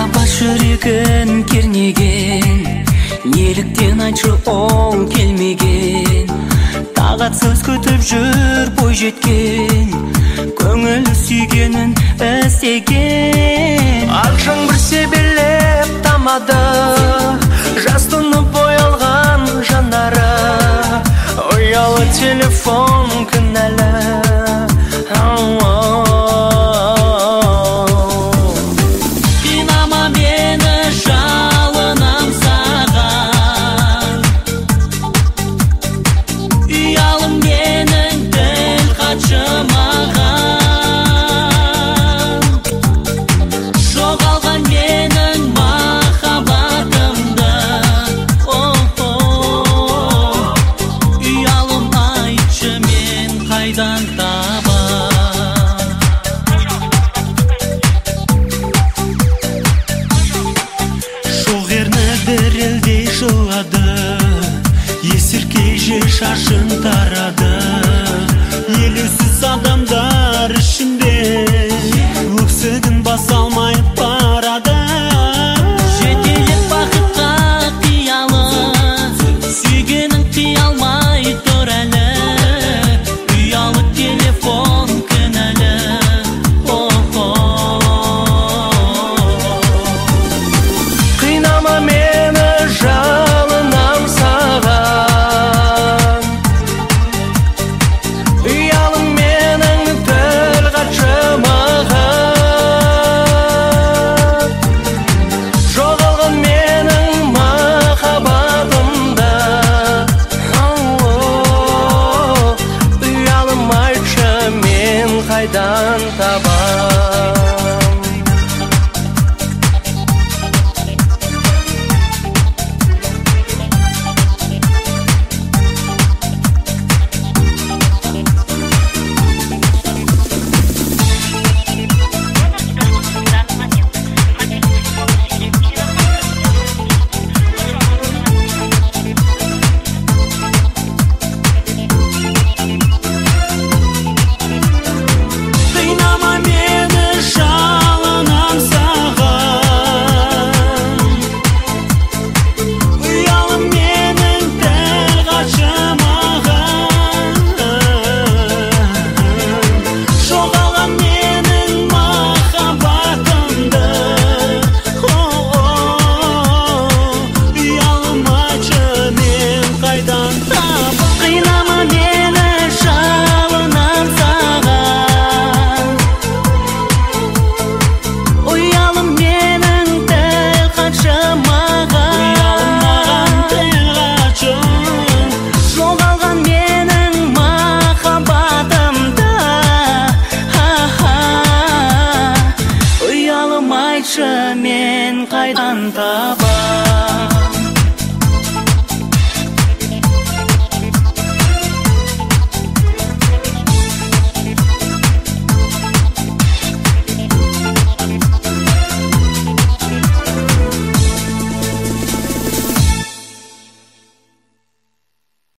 махаббат жүрегін кернеген, неліктен айтшы оң келмеген. Тағат сөз күтіп жүр бойжеткен, көңіл сүйгенін іздеген. Ақшаң бір себелеп тамады, жас тұнып боялған жандары. Ұялы телефон кінәлі. Қинама мені, жалынам саған. Ұялым менің тіл қатшы маған. Жоғалған менің махаббатымды. Ұялым айтшы, мен қайдан табам? Жоқ ерні дірілдей жылады, есіркей жел шашын тарады. Елеусіз адамдар ішінде өксігін баса алмай